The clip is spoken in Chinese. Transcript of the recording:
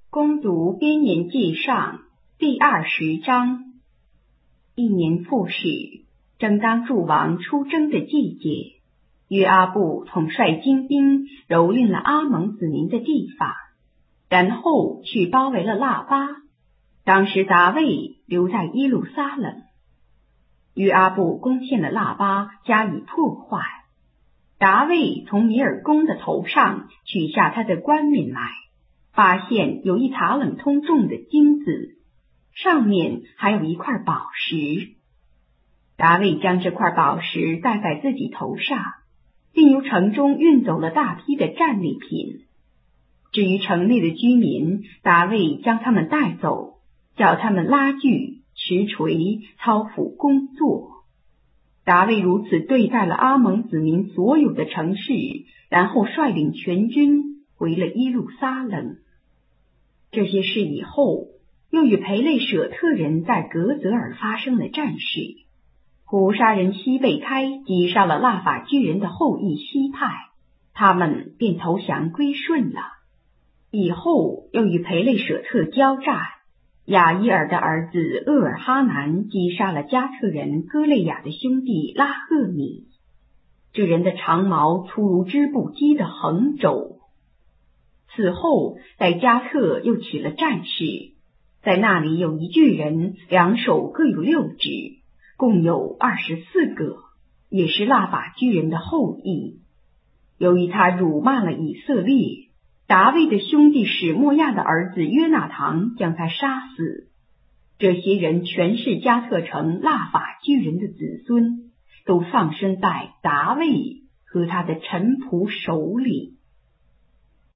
恭读编年记上第20章。1年复始，正当诸王出征的季节，约阿布统帅精兵蹂躏了阿蒙子民的地方，然后去包围了腊巴。当时达味留在耶路撒冷。约阿布攻陷了腊巴，加以破坏。达味从米尔公的头上取下他的冠冕来，发现有1塔冷通重的金子，上面还有一块宝石。达味将这块宝石戴在自己头上，并由城中运走了大批的战利品。至于城内的居民，达味将他们带走，叫他们拉锯、持锤、操斧工作。达味如此对待了阿蒙子民所有的城市，然后率领全军回了耶路撒冷。这些事以后，又与培肋舍特人在格泽尔发生了战事。胡沙人西贝开击杀了腊法巨人的后裔西派，他们便投降归顺了。以后又与培肋舍特交战，亚伊尔的儿子厄尔哈南击杀了加特人哥雷雅的兄弟拉赫米，这人的长矛粗如织布机的横轴。此后在加特又起了战事，在那里有一巨人，两手各有6指，共有24个，也是腊法巨人的后裔。由于他辱骂了以色列，达味的兄弟史莫亚的儿子约纳堂将他杀死。这些人全是加特城腊法巨人的子孙，都丧生在达味和他的臣仆手里。